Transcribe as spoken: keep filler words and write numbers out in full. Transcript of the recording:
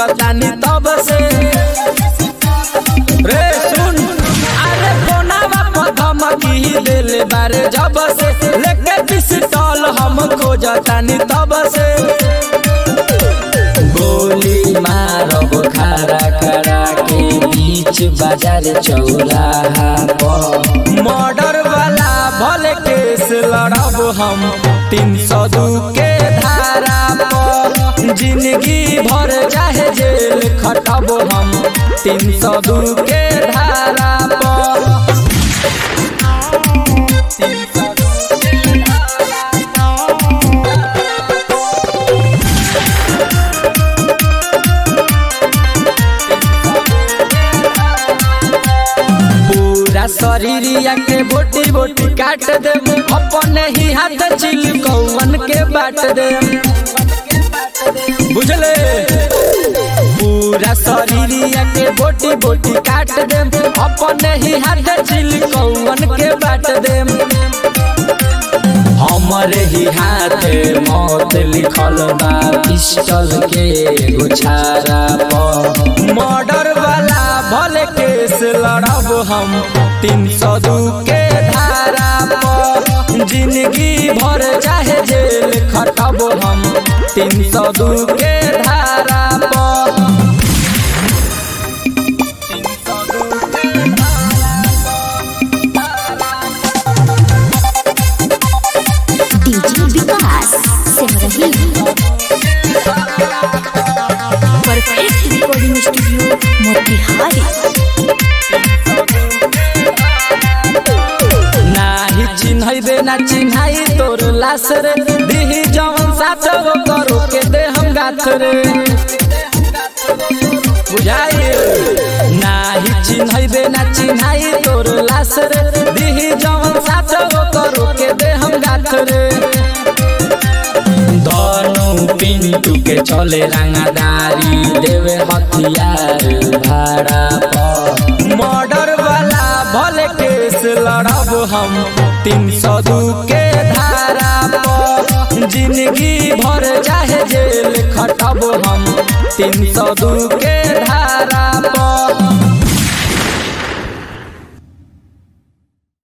खोजतानी तब से रे सुन अरे कोनावा पर धमकी देले बारे जब से लेके पिस्तौल हम खोजतानी तब से गोली मारब खड़ा खड़ा के बीच बाजार चौराहा पर मर्डर वाला भले केस लड़ब हम तीन सौ दू के धारा पर जिंदगी भर चाहे जेल खटब हम तीन सौ दू के धारा पर शरीरिया के बोटी बोटी काट दे अपने ही हाथ चिल कौवन के बाट दे बुझले पूरा शरीरिया के बोटी बोटी काट दे अपने ही हाथ चिल कौवन के बाट दे हमारे ही हाथ मौत लिखल बा पिस्टल के गुछारा पर मर्डर वाला भले केस लड़ब हम तीन सौ दू के धारा पर जिंदगी भर चाहे जेल खटब हम तीन सौ दू के धारा पर DJ Vikas Simrahi perfect recording studio Motihari नाही चिन्हबे ना चिन्हाई तोर लाश रे दिही जवन साथ वो करो के दे हम गाथ रे बुझाई नाही चिन्हबे ना चिन्हाई तोर लाश रे दिही जवन साथ वो करो के दे हम गाथ रे दोनों पिंटू के चले रंगदारी देवे हथियार भाड़ा पर मर्डर वाला भले केस लड़ब हम तीन सौ दू के धारा पर जिंदगी भर चाहे जेल खटब हम तीन सौ दू के